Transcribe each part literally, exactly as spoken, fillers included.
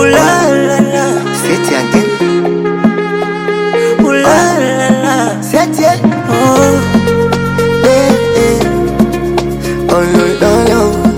Ooh la la la. Say it again. Ooh la la la. Say it yeah. Oh, Yeah, yeah. Oh no no no.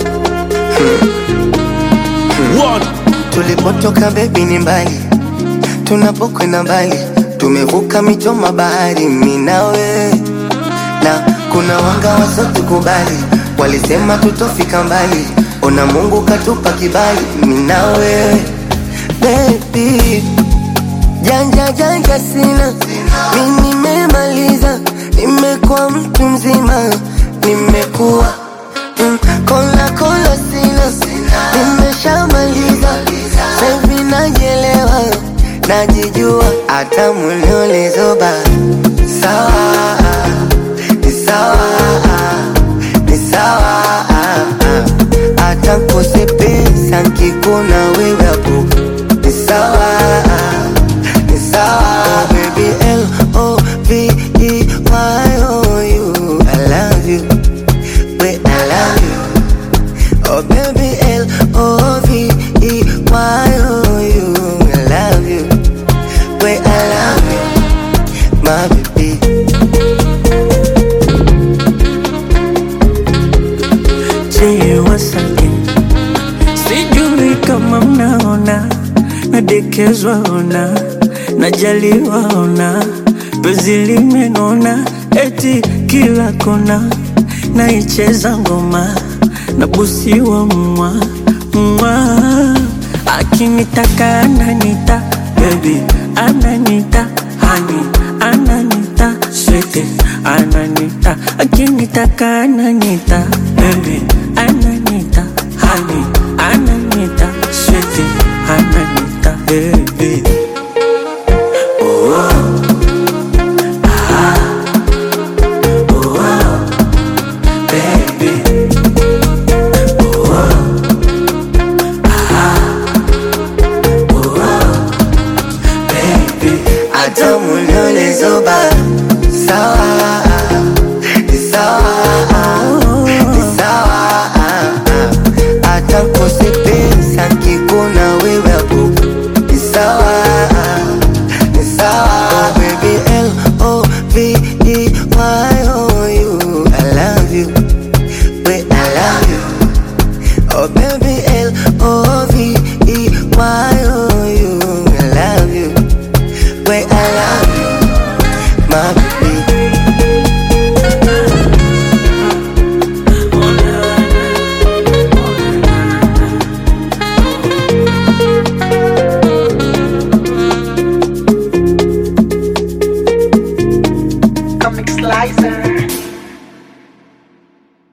One. Tulipotoka baby ni mbali, tunapokwenda mbali, tumevuka mito mabahari mimi nawe, na kuna wanga wasotukubali, walisema tutofika mbali, ona Mungu katupa kibali mimi nawe baby. Janja janja sina, mimi nimemaliza, nimekuwa mtu mzima, nimekuwa mm, kola kola sina, nimeshamaliza, sasa hivi najielewa, najijua, hata muliolezoba sawa, ni sawa, ni sawa, hata kose pesa nkikuna wewe hapo, ni sawa, ni sawa. Oh baby L O V E Y O U, I love you, wait I love you. Oh baby L O V E Y O U, I love you, wait I love you, my baby. je wasake, sijui kama mnaona, nadekezwa ona, najaliwa ona, penzi limenona, eti kila kona, naicheza ngoma, nabusiwa mwa mwa, akinitaka ananita, baby ananita, honey ananita, sweetie ananita, akinitaka ananita, baby ananita, honey ananita, sweetie ananita, baby. Hata muliolezoba sawa, ni sawa, ni sawa, hata kose pesa nkikuna wewe hapo, ni sawa, ni sawa. Oh baby L O V E Y O U, I love you, wait I love you. Oh baby L O V E Y O U, I love you, wait I love you, my baby. Comic Slicer.